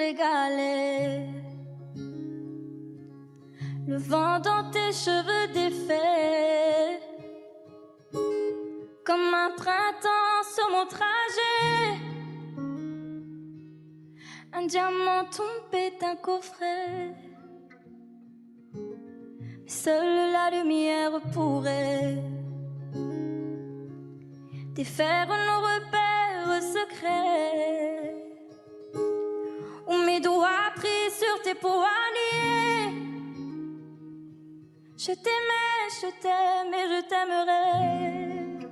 les galets. Le vent dans tes cheveux défaits, comme un printemps sur mon trajet. Un diamant tombé d'un coffret. Seule la lumière pourrait défaire nos repères secrets. Où mes doigts pris sur tes poignets. Je t'aimais, je t'aime et je t'aimerai.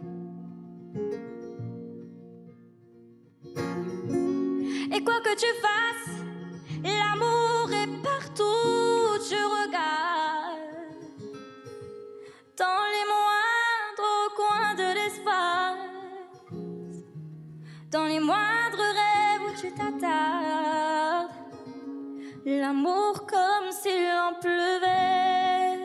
Et quoi que tu fasses, l'amour est partout où tu regardes. Dans les moindres coins de l'espace, dans les moindres rêves où tu t'attardes. L'amour comme s'il en pleuvait,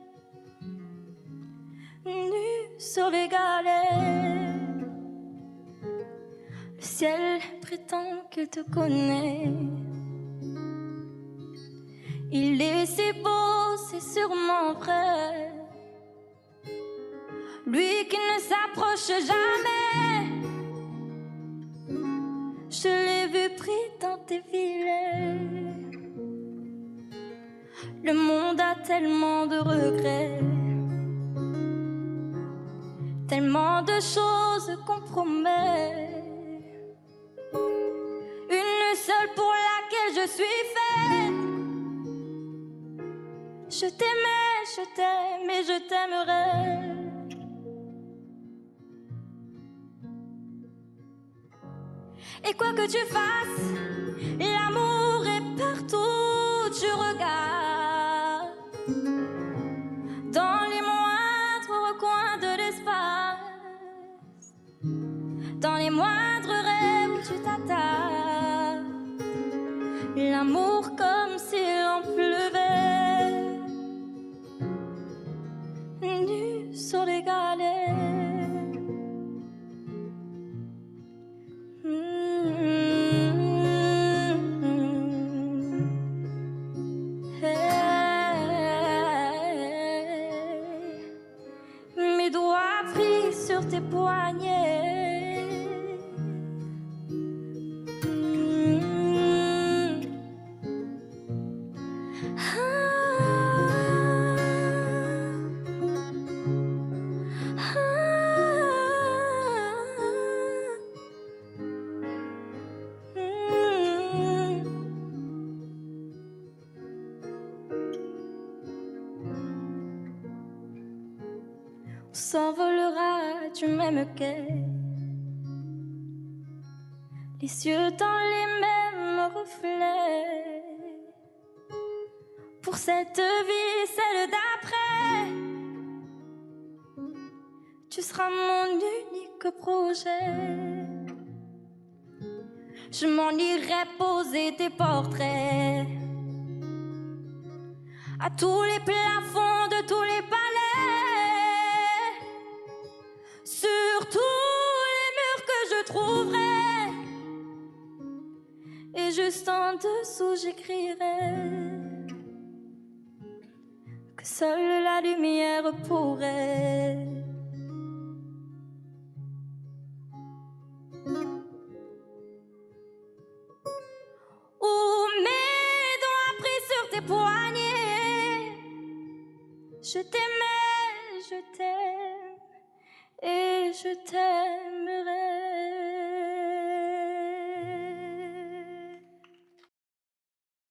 nu sur les galets. Le ciel prétend qu'il te connaît. Il est si beau, c'est sûrement vrai. Lui qui ne s'approche jamais. Je l'ai vu pris dans tes filets. Le monde a tellement de regrets, tellement de choses qu'on promet. Une seule pour laquelle je suis faite. Je t'aimais, je t'aime et je t'aimerai. Et quoi que tu fasses, l'amour est partout où tu regardes. Dans les moindres coins de l'espace, dans les moindres rêves où tu t'attardes. L'amour comme s'il en pleuvait, nu sur les galets. Mes doigts pris sur tes poignets. On s'envolera du même quai, les cieux dans les mêmes reflets. Pour cette vie, celle d'après, tu seras mon unique projet. Je m'en irai poser tes portraits à tous les plafonds de tous les palais, sur tous les murs que je trouverai, et juste en dessous j'écrirai que seule la lumière pourrait poignets. Je t'aimais, je t'aime et je t'aimerai.